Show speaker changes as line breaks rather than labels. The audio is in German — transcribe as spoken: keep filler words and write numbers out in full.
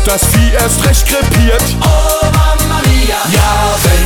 das Vieh erst recht krepiert.
Oh Mamma Mia,
Ja, wenn